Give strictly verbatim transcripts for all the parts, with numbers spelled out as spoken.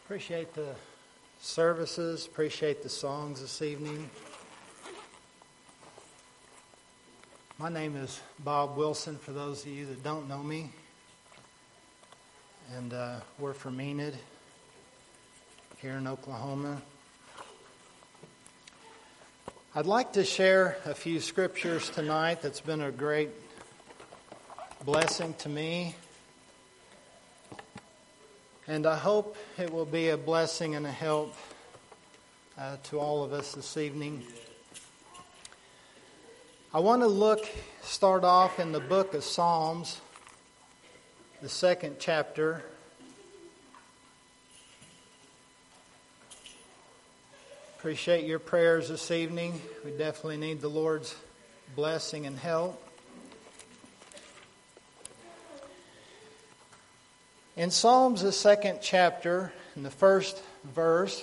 Appreciate the services, appreciate the songs this evening. My name is Bob Wilson, for those of you that don't know me. And uh, we're from Enid, here in Oklahoma. I'd like to share a few scriptures tonight that's been a great blessing to me. And I hope it will be a blessing and a help uh, to all of us this evening. I want to look, start off in the book of Psalms, the second chapter. Appreciate your prayers this evening. We definitely need the Lord's blessing and help. In Psalms, the second chapter, in the first verse,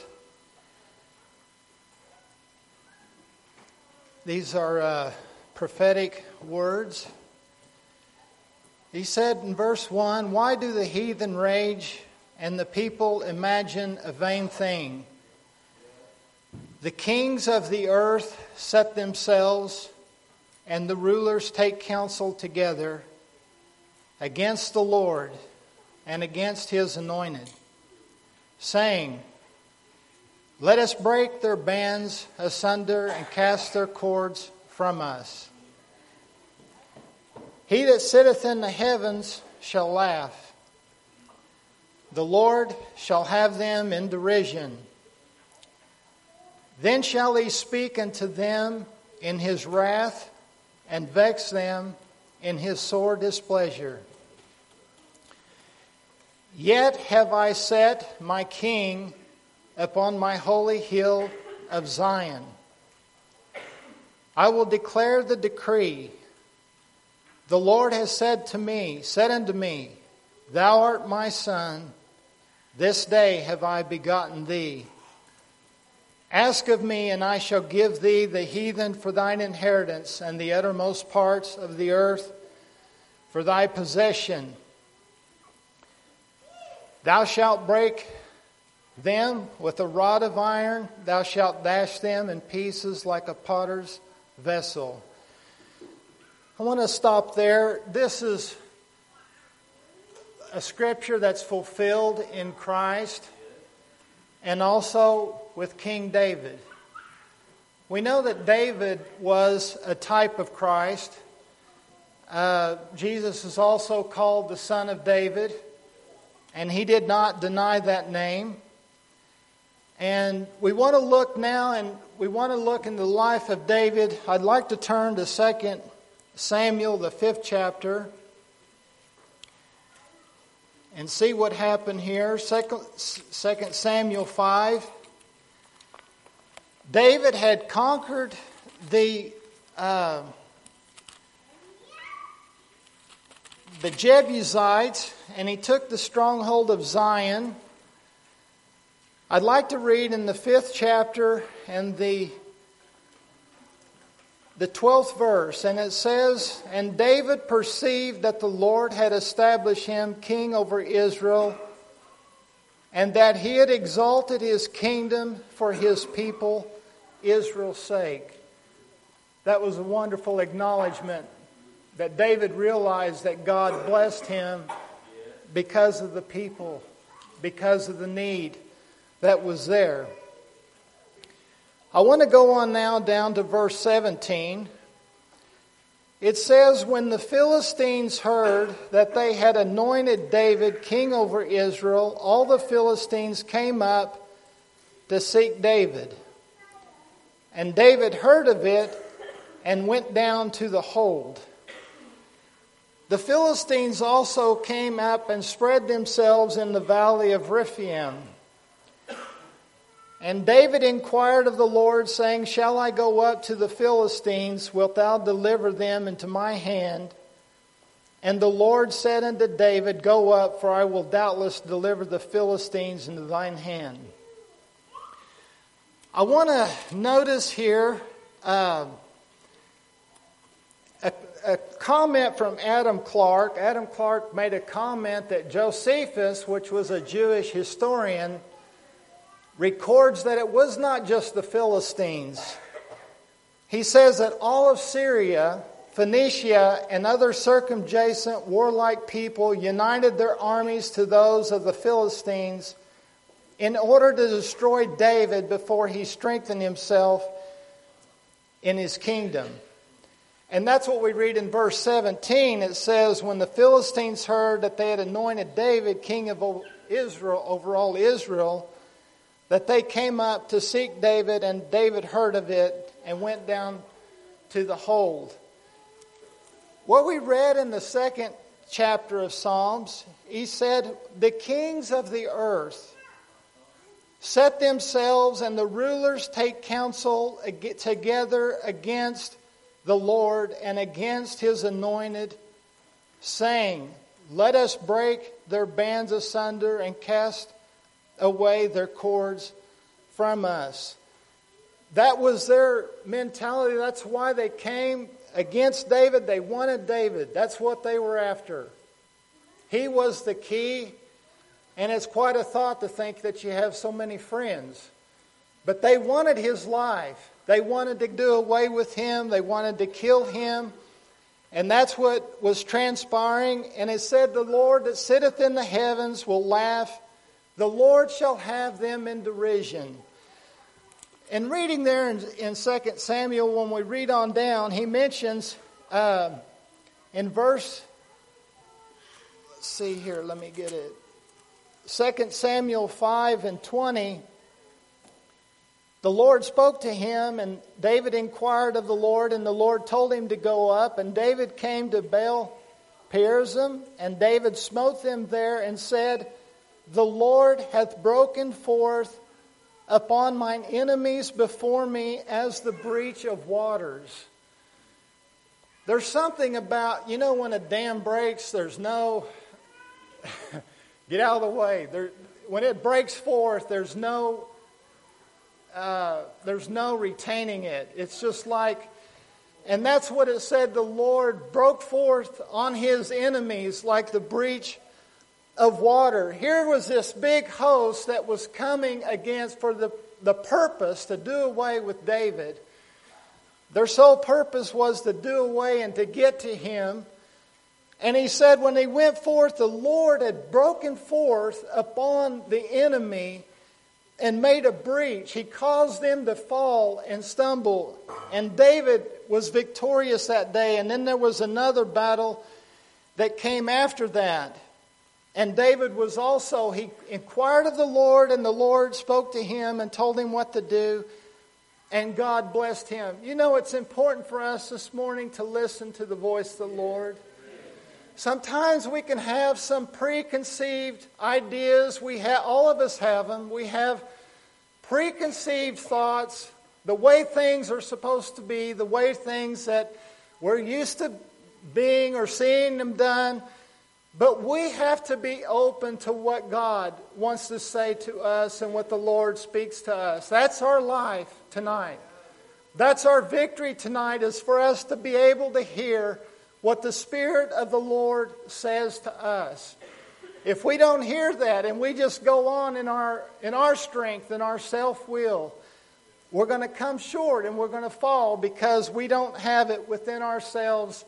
these are uh, prophetic words. He said in verse one, "Why do the heathen rage and the people imagine a vain thing? The kings of the earth set themselves, and the rulers take counsel together against the Lord and against His anointed, saying, let us break their bands asunder and cast their cords from us. He that sitteth in the heavens shall laugh. The Lord shall have them in derision. Then shall He speak unto them in His wrath, and vex them in His sore displeasure. Yet have I set my King upon my holy hill of Zion. I will declare the decree. The Lord has said to me, said unto me, Thou art my son, this day have I begotten thee. Ask of me, and I shall give thee the heathen for thine inheritance, and the uttermost parts of the earth for thy possession. Thou shalt break them with a rod of iron. Thou shalt dash them in pieces like a potter's vessel." I want to stop there. This is a scripture that's fulfilled in Christ and also with King David. We know that David was a type of Christ. Uh, Jesus is also called the Son of David. And he did not deny that name. And we want to look now, and we want to look in the life of David. I'd like to turn to Second Samuel, the fifth chapter, and see what happened here. Second Samuel five. David had conquered the uh, the Jebusites, and he took the stronghold of Zion. I'd like to read in the fifth chapter and the the twelfth verse, and it says, "And David perceived that the Lord had established him king over Israel, and that he had exalted his kingdom for his people Israel's sake." That was a wonderful acknowledgement that David realized that God blessed him because of the people, because of the need that was there. I want to go on now down to verse seventeen. It says, "When the Philistines heard that they had anointed David king over Israel, all the Philistines came up to seek David. And David heard of it and went down to the hold. The Philistines also came up and spread themselves in the valley of Rephaim. And David inquired of the Lord, saying, Shall I go up to the Philistines? Wilt thou deliver them into my hand? And the Lord said unto David, Go up, for I will doubtless deliver the Philistines into thine hand." I want to notice here uh, a, a comment from Adam Clarke. Adam Clarke made a comment that Josephus, which was a Jewish historian, records that it was not just the Philistines. He says that all of Syria, Phoenicia, and other circumjacent warlike people united their armies to those of the Philistines in order to destroy David before he strengthened himself in his kingdom. And that's what we read in verse seventeen. It says, when the Philistines heard that they had anointed David king of Israel over all Israel, that they came up to seek David, and David heard of it and went down to the hold. What we read in the second chapter of Psalms, he said, the kings of the earth set themselves, and the rulers take counsel together against the Lord and against His anointed, saying, let us break their bands asunder and cast away their cords from us. That was their mentality. That's why they came against David. They wanted David. That's what they were after. He was the key. And it's quite a thought to think that you have so many friends. But they wanted his life. They wanted to do away with him. They wanted to kill him. And that's what was transpiring. And it said, the Lord that sitteth in the heavens will laugh. The Lord shall have them in derision. And reading there in, in Second Samuel, when we read on down, he mentions uh, in verse, let's see here, let me get it. Second Samuel five and twenty, the Lord spoke to him, and David inquired of the Lord, and the Lord told him to go up. And David came to Baal Perazim, and David smote them there and said, the Lord hath broken forth upon mine enemies before me as the breach of waters. There's something about, you know, when a dam breaks, there's no, get out of the way. There, when it breaks forth, there's no, uh, there's no retaining it. It's just like, and that's what it said, the Lord broke forth on His enemies like the breach of water. Here was this big host that was coming against for the, the purpose to do away with David. Their sole purpose was to do away and to get to him. And he said when they went forth, the Lord had broken forth upon the enemy and made a breach. He caused them to fall and stumble. And David was victorious that day. And then there was another battle that came after that. And David was also, he inquired of the Lord, and the Lord spoke to him and told him what to do, and God blessed him. You know, it's important for us this morning to listen to the voice of the Lord. Sometimes we can have some preconceived ideas. We have, all of us have them. We have preconceived thoughts, the way things are supposed to be, the way things that we're used to being or seeing them done. But we have to be open to what God wants to say to us and what the Lord speaks to us. That's our life tonight. That's our victory tonight, is for us to be able to hear what the Spirit of the Lord says to us. If we don't hear that and we just go on in our in our strength and our self-will, we're going to come short and we're going to fall because we don't have it within ourselves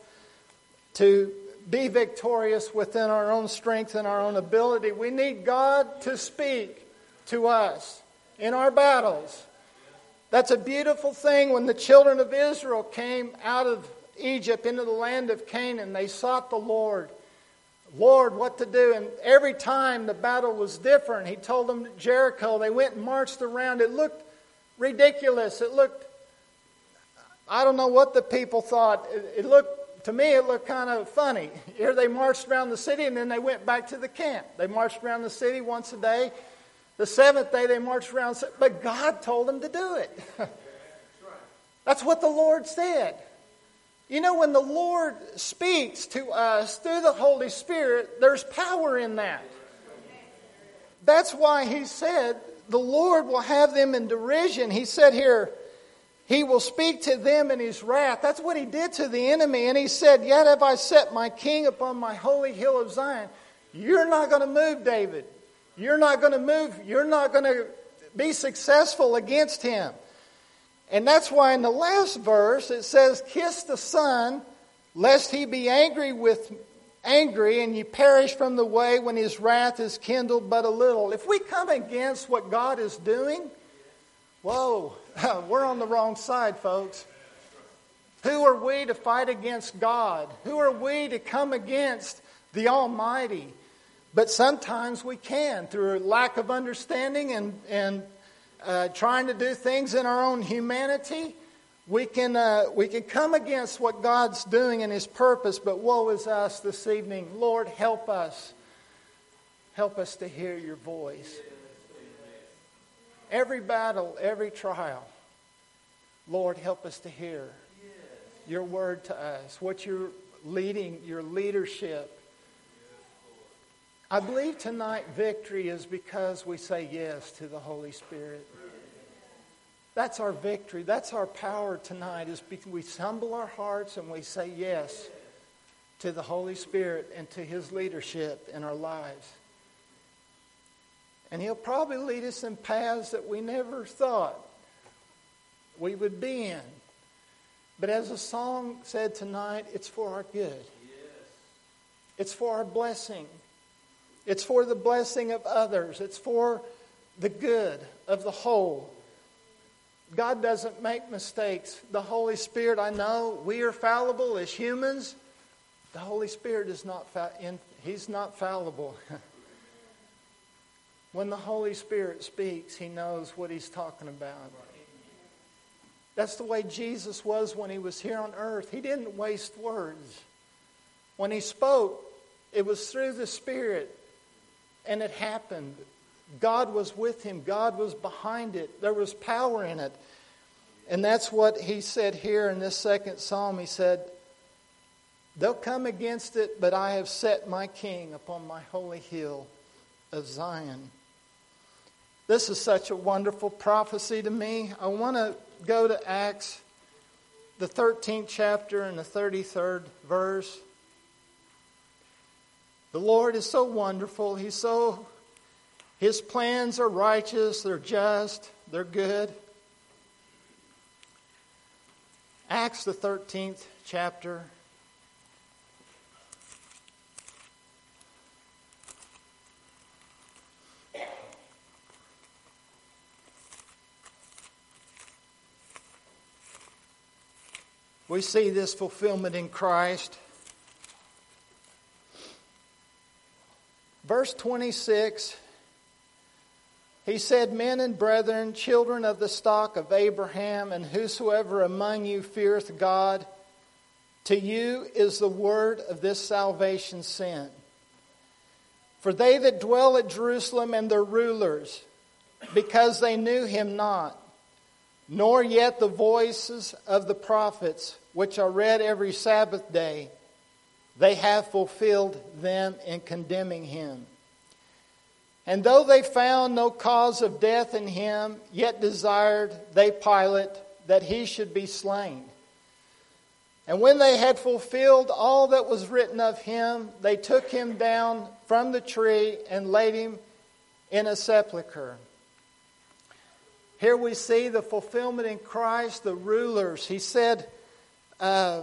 to be victorious within our own strength and our own ability. We need God to speak to us in our battles. That's a beautiful thing. When the children of Israel came out of Egypt into the land of Canaan, they sought the Lord. Lord, what to do? And every time the battle was different. He told them at Jericho, they went and marched around. It looked ridiculous. It looked, I don't know what the people thought. It, it looked, to me, it looked kind of funny. Here they marched around the city and then they went back to the camp. They marched around the city once a day. The seventh day they marched around. But God told them to do it. That's what the Lord said. You know, when the Lord speaks to us through the Holy Spirit, there's power in that. That's why He said the Lord will have them in derision. He said here, He will speak to them in His wrath. That's what He did to the enemy. And He said, yet have I set my king upon my holy hill of Zion. You're not going to move, David. You're not going to move. You're not going to be successful against him. And that's why in the last verse it says, kiss the Son, lest he be angry with angry and ye perish from the way when his wrath is kindled but a little. If we come against what God is doing, whoa, we're on the wrong side, folks. Who are we to fight against God? Who are we to come against the Almighty? But sometimes we can, through a lack of understanding and, and uh, trying to do things in our own humanity. We can, uh, we can come against what God's doing in His purpose, but woe is us this evening. Lord, help us. Help us to hear your voice. Every battle, every trial, Lord, help us to hear your word to us, what you're leading, your leadership. I believe tonight victory is because we say yes to the Holy Spirit. That's our victory. That's our power tonight, is because we humble our hearts and we say yes to the Holy Spirit and to His leadership in our lives. And He'll probably lead us in paths that we never thought we would be in. But as the song said tonight, it's for our good. It's for our blessing. It's for the blessing of others. It's for the good of the whole. God doesn't make mistakes. The Holy Spirit, I know, we are fallible as humans. The Holy Spirit is not, fa- in, He's not fallible. When the Holy Spirit speaks, He knows what He's talking about. That's the way Jesus was when He was here on earth. He didn't waste words. When He spoke, it was through the Spirit, and it happened. God was with Him. God was behind it. There was power in it. And that's what He said here in this second psalm. He said, they'll come against it, but I have set my King upon my holy hill of Zion. This is such a wonderful prophecy to me. I want to go to Acts, the thirteenth chapter and the thirty-third verse. The Lord is so wonderful. He's so, His plans are righteous, they're just, they're good. Acts, the thirteenth chapter. We see this fulfillment in Christ. Verse twenty-six, he said, men and brethren, children of the stock of Abraham, and whosoever among you feareth God, to you is the word of this salvation sent. For they that dwell at Jerusalem and their rulers, because they knew Him not, nor yet the voices of the prophets, which are read every Sabbath day, they have fulfilled them in condemning Him. And though they found no cause of death in Him, yet desired they Pilate that He should be slain. And when they had fulfilled all that was written of Him, they took Him down from the tree and laid Him in a sepulchre. Here we see the fulfillment in Christ, the rulers. He said, uh,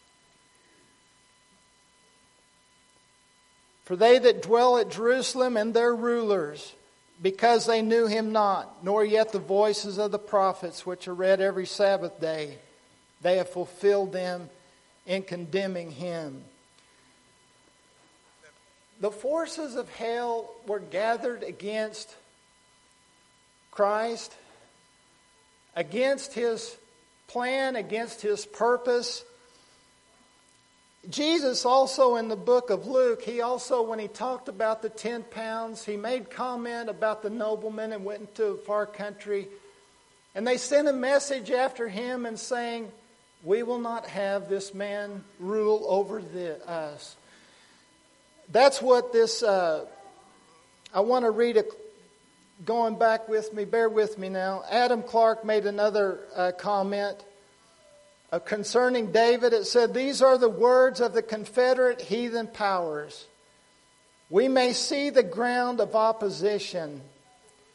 for they that dwell at Jerusalem and their rulers, because they knew Him not, nor yet the voices of the prophets, which are read every Sabbath day, they have fulfilled them in condemning Him. The forces of hell were gathered against Christ, against His plan, against His purpose. Jesus also in the book of Luke, He also, when He talked about the ten pounds, He made comment about the nobleman and went into a far country. And they sent a message after Him and saying, we will not have this man rule over the, us. That's what this, uh, I want to read a Going back with me, bear with me now. Adam Clark made another uh, comment uh, concerning David. It said, these are the words of the Confederate heathen powers. We may see the ground of opposition.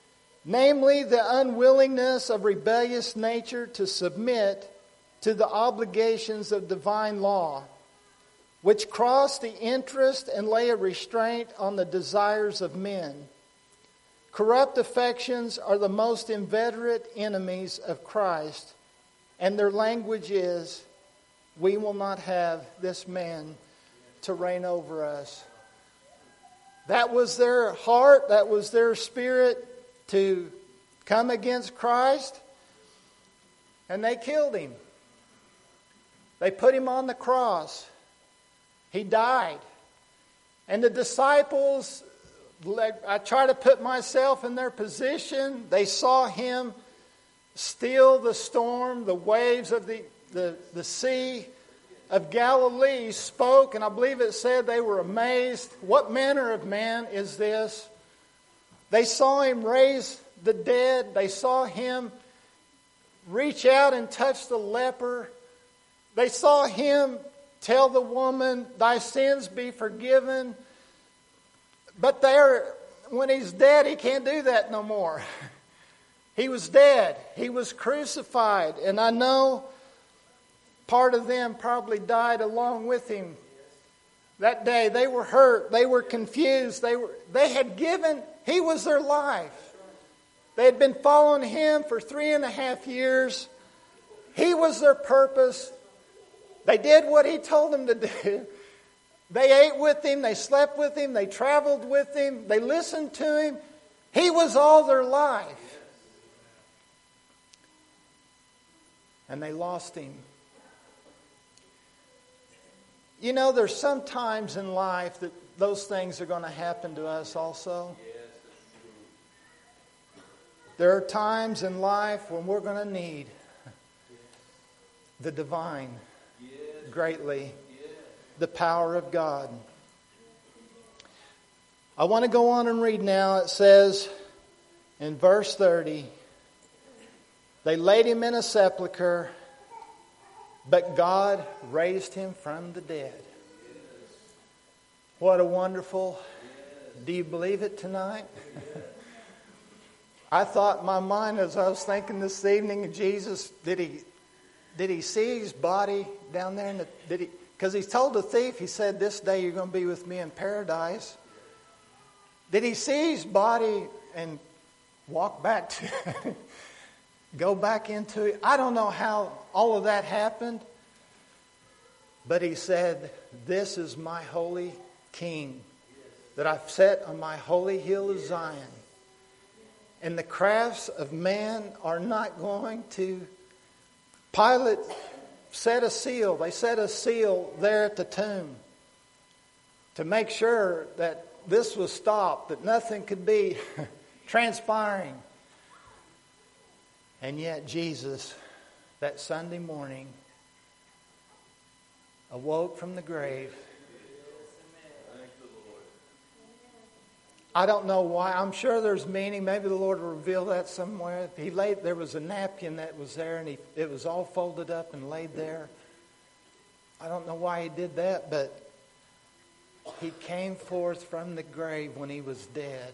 namely the unwillingness of rebellious nature to submit to the obligations of divine law, which cross the interest and lay a restraint on the desires of men. Corrupt affections are the most inveterate enemies of Christ, and their language is, we will not have this man to reign over us. That was their heart, that was their spirit to come against Christ, and they killed him. They put him on the cross. He died. And the disciples, I try to put myself in their position. They saw him still the storm, the waves of the, the, the sea of Galilee spoke, and I believe it said they were amazed. What manner of man is this? They saw him raise the dead. They saw him reach out and touch the leper. They saw him tell the woman, thy sins be forgiven. But there, when he's dead, he can't do that no more. He was dead. He was crucified. And I know part of them probably died along with him that day. They were hurt. They were confused. They were. They had given, he was their life. They had been following him for three and a half years. He was their purpose. They did what he told them to do. They ate with him. They slept with him. They traveled with him. They listened to him. He was all their life. And they lost him. You know, there's some times in life that those things are going to happen to us also. There are times in life when we're going to need the divine greatly, the power of God. I want to go on and read now. It says in verse thirty, they laid him in a sepulchre, but God raised him from the dead. What a wonderful... Do you believe it tonight? I thought in my mind as I was thinking this evening, Jesus, did he did he see his body down there? In the, did he? Because he told the thief, he said, this day you're going to be with me in paradise. Did he see his body and walk back to... go back into it? I don't know how all of that happened. But he said, this is my holy King that I've set on my holy hill of Zion. And the crafts of man are not going to... Pilate set a seal. They set a seal there at the tomb to make sure that this was stopped, that nothing could be transpiring. And yet Jesus, that Sunday morning, awoke from the grave. I don't know why. I'm sure there's meaning. Maybe the Lord will reveal that somewhere. He laid. There was a napkin that was there, and he, it was all folded up and laid there. I don't know why he did that, but he came forth from the grave when he was dead.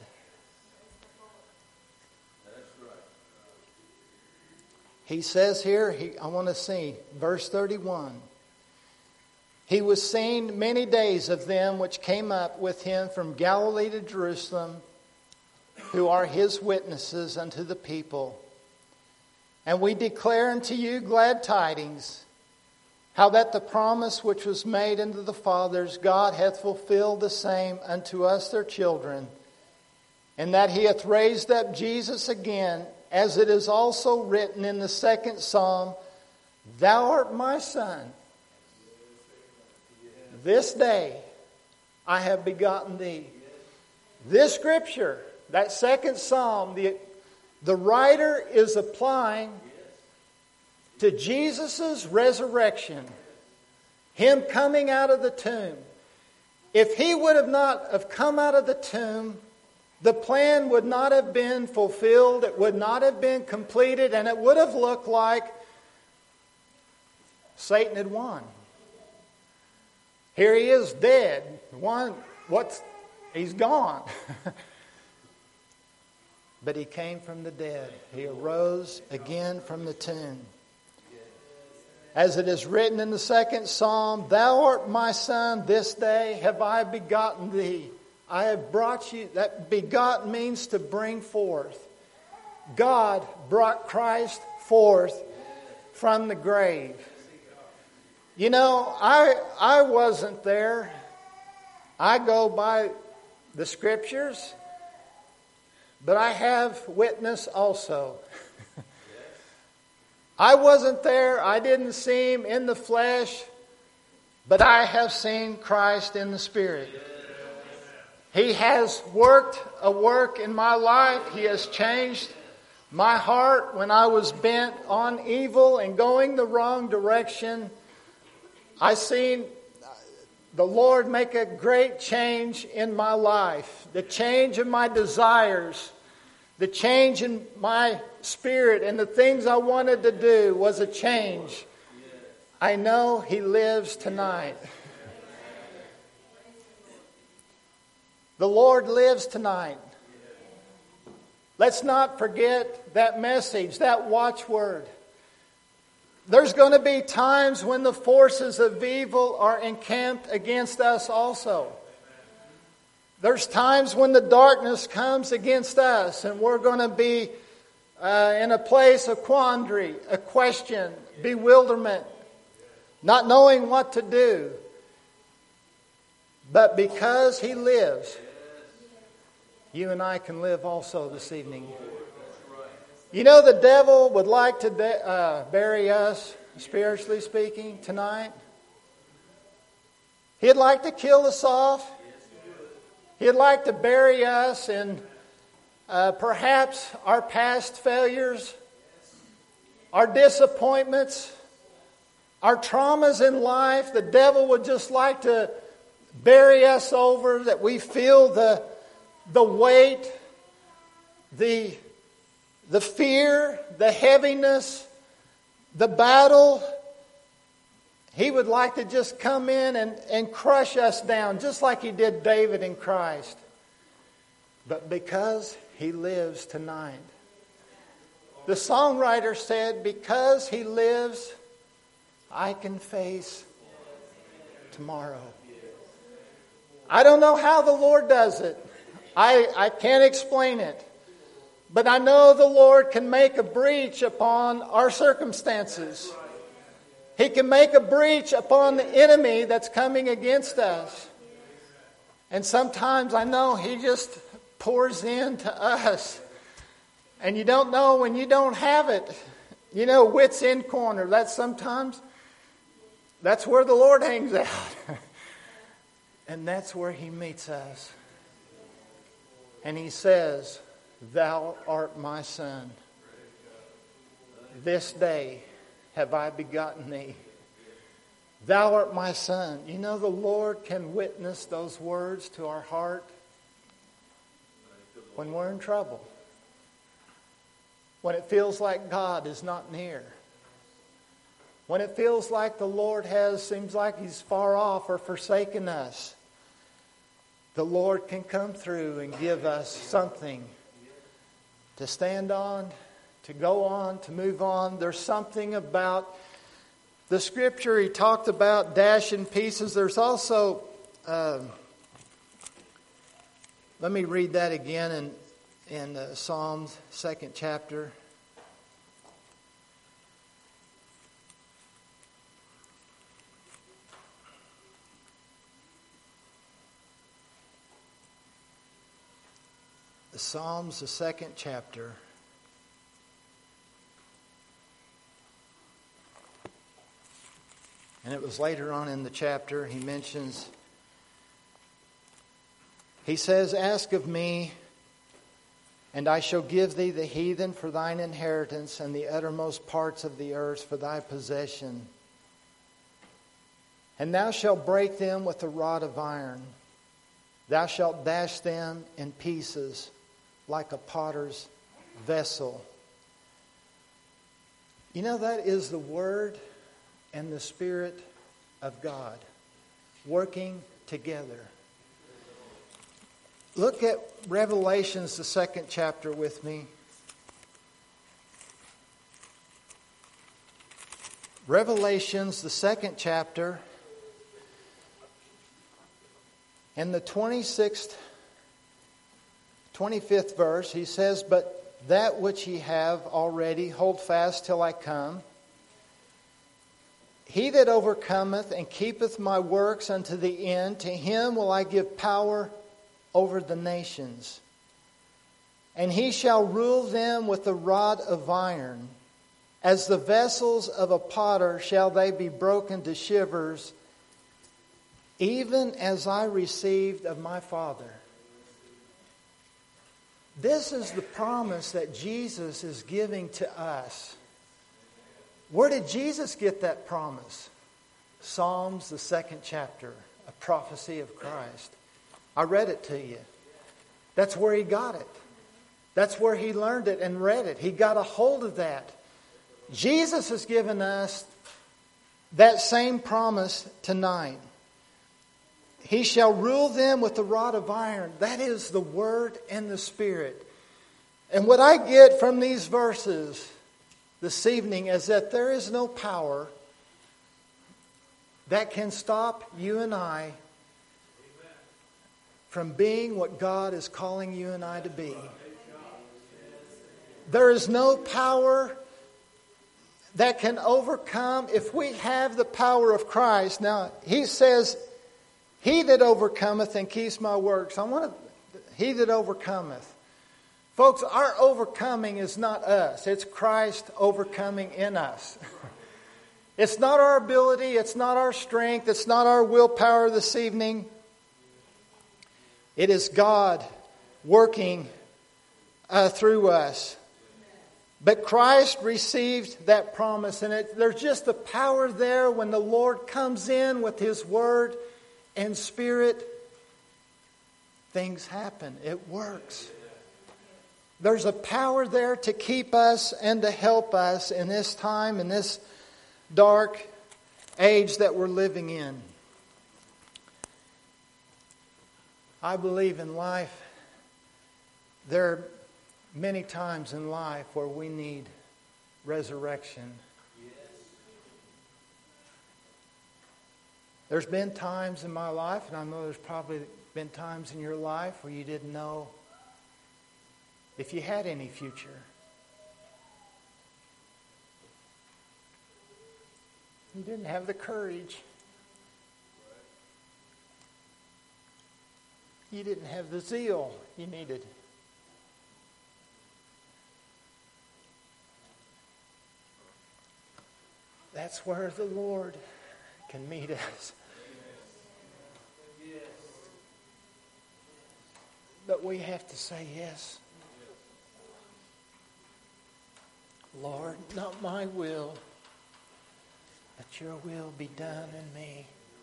He says here, he, I want to see, verse thirty-one. He was seen many days of them which came up with him from Galilee to Jerusalem, who are his witnesses unto the people. And we declare unto you glad tidings, how that the promise which was made unto the fathers, God hath fulfilled the same unto us their children, and that he hath raised up Jesus again, as it is also written in the second psalm, thou art my son. This day I have begotten thee. This scripture, that second psalm, the, the writer is applying to Jesus' resurrection. Him coming out of the tomb. If he would have not have come out of the tomb, the plan would not have been fulfilled. It would not have been completed. And it would have looked like Satan had won. Here he is dead. One, what's, he's gone. but He came from the dead. He arose again from the tomb. As it is written in the second Psalm, Thou art my son, this day have I begotten thee. I have brought you, that begotten means to bring forth. God brought Christ forth from the grave. You know, I I wasn't there. I go by the Scriptures, but I have witness also. I wasn't there. I didn't see Him in the flesh, but I have seen Christ in the Spirit. He has worked a work in my life. He has changed my heart when I was bent on evil and going the wrong direction. I seen the Lord make a great change in my life. The change in my desires, the change in my spirit, and the things I wanted to do was a change. I know He lives tonight. The Lord lives tonight. Let's not forget that message, that watchword. There's going to be times when the forces of evil are encamped against us also. There's times when the darkness comes against us and we're going to be uh, in a place of quandary, a question, bewilderment, not knowing what to do. But because He lives, you and I can live also this evening. You know, the devil would like to de- uh, bury us, spiritually speaking, tonight. He'd like to kill us off. He'd like to bury us in uh, perhaps our past failures, our disappointments, our traumas in life. The devil would just like to bury us over, that we feel the, the weight, the, the fear, the heaviness, the battle. He would like to just come in and, and crush us down, just like He did David in Christ. But because He lives tonight. The songwriter said, because He lives, I can face tomorrow. I don't know how the Lord does it. I, I can't explain it. But I know the Lord can make a breach upon our circumstances. He can make a breach upon the enemy that's coming against us. And sometimes I know He just pours into us. And you don't know when you don't have it. You know, wits end corner. That's sometimes, that's where the Lord hangs out. And that's where He meets us. And He says, Thou art my son. This day have I begotten thee. Thou art my son. You know, the Lord can witness those words to our heart when we're in trouble. When it feels like God is not near. When it feels like the Lord has, seems like He's far off or forsaken us. The Lord can come through and give us something to stand on, to go on, to move on. There's something about the Scripture. He talked about dash in pieces. There's also, uh, let me read that again in, in uh, Psalms, second chapter. The Psalms, the second chapter. And it was later on in the chapter, he mentions, he says, Ask of me, and I shall give thee the heathen for thine inheritance, and the uttermost parts of the earth for thy possession. And thou shalt break them with a rod of iron. Thou shalt dash them in pieces like a potter's vessel. You know, that is the Word and the Spirit of God working together. Look at Revelations, the second chapter with me. Revelations, the second chapter, and the twenty-sixth, twenty-fifth verse, he says, "But that which ye have already, hold fast till I come. He that overcometh and keepeth my works unto the end, to him will I give power over the nations. And he shall rule them with a rod of iron. As the vessels of a potter shall they be broken to shivers, even as I received of my Father." This is the promise that Jesus is giving to us. Where did Jesus get that promise? Psalms, the second chapter, a prophecy of Christ. I read it to you. That's where he got it. That's where he learned it and read it. He got a hold of that. Jesus has given us that same promise tonight. He shall rule them with the rod of iron. That is the Word and the Spirit. And what I get from these verses this evening is that there is no power that can stop you and I from being what God is calling you and I to be. There is no power that can overcome if we have the power of Christ. Now, he says, "He that overcometh and keeps my works." I want to, he that overcometh. Folks, our overcoming is not us. It's Christ overcoming in us. It's not our ability. It's not our strength. It's not our willpower this evening. It is God working uh, through us. But Christ received that promise. And it, there's just a power there when the Lord comes in with His Word and Spirit. Things happen. It works. There's a power there to keep us and to help us in this time, in this dark age that we're living in. I believe in life, there are many times in life where we need resurrection. There's been times in my life, and I know there's probably been times in your life where you didn't know if you had any future. You didn't have the courage. You didn't have the zeal you needed. That's where the Lord can meet us. But we have to say yes. Lord, not my will, but your will be done in me.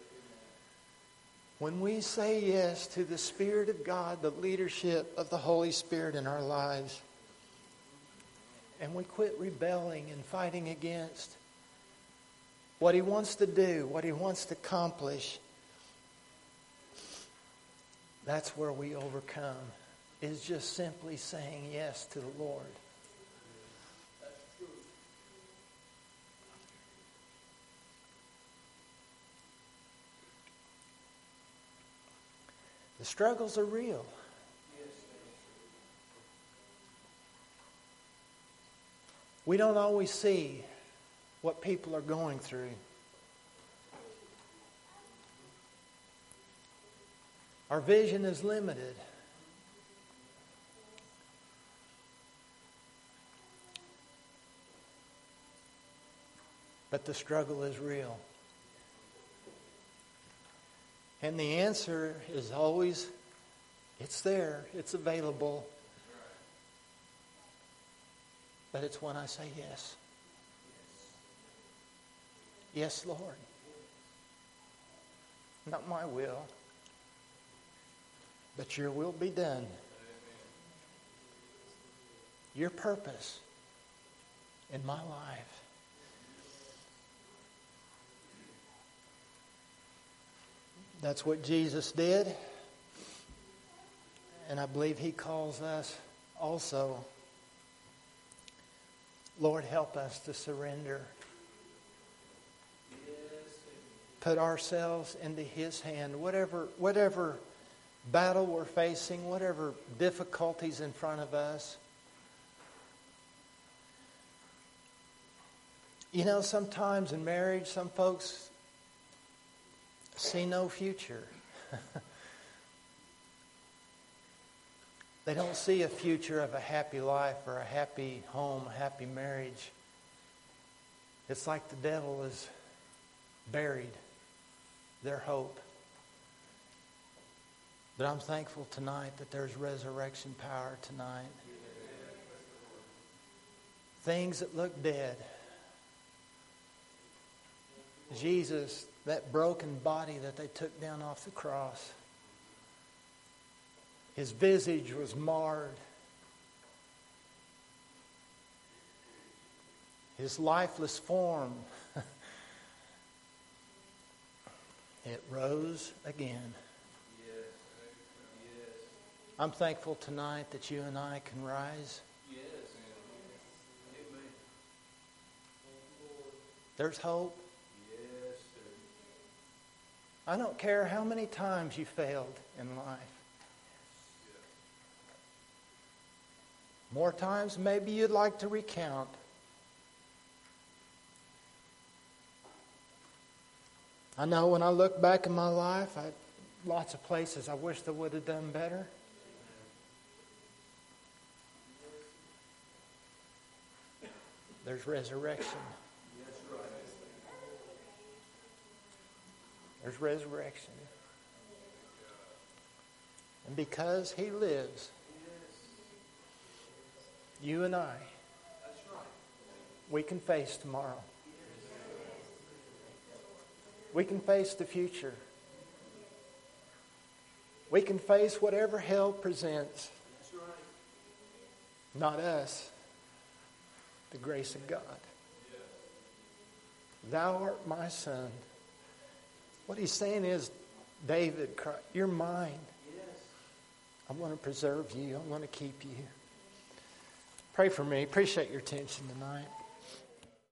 When we say yes to the Spirit of God, the leadership of the Holy Spirit in our lives, and we quit rebelling and fighting against what He wants to do, what He wants to accomplish, that's where we overcome, is just simply saying yes to the Lord. The struggles are real. We don't always see what people are going through. Our vision is limited. But the struggle is real. And the answer is always, it's there, it's available. But it's when I say yes. Yes, Lord. Not my will, but your will be done. Your purpose in my life. That's what Jesus did. And I believe He calls us also. Lord, help us to surrender. Put ourselves into His hand. Whatever, whatever battle we're facing, whatever difficulties in front of us. You know, sometimes in marriage, some folks see no future. They don't see a future of a happy life or a happy home, a happy marriage. It's like the devil has buried their hope. But I'm thankful tonight that there's resurrection power tonight. Things that look dead. Jesus, that broken body that they took down off the cross, His visage was marred. His lifeless form, it rose again. I'm thankful tonight that you and I can rise. There's hope. I don't care how many times you failed in life. More times maybe you'd like to recount. I know when I look back in my life, I, lots of places I wish I would have done better. There's resurrection. There's resurrection. And because He lives, you and I, we can face tomorrow. We can face the future. We can face whatever hell presents. Not us. The grace of God. Thou art my son. What He's saying is, David, you're mine. I want to preserve you. I want to keep you. Pray for me. Appreciate your attention tonight.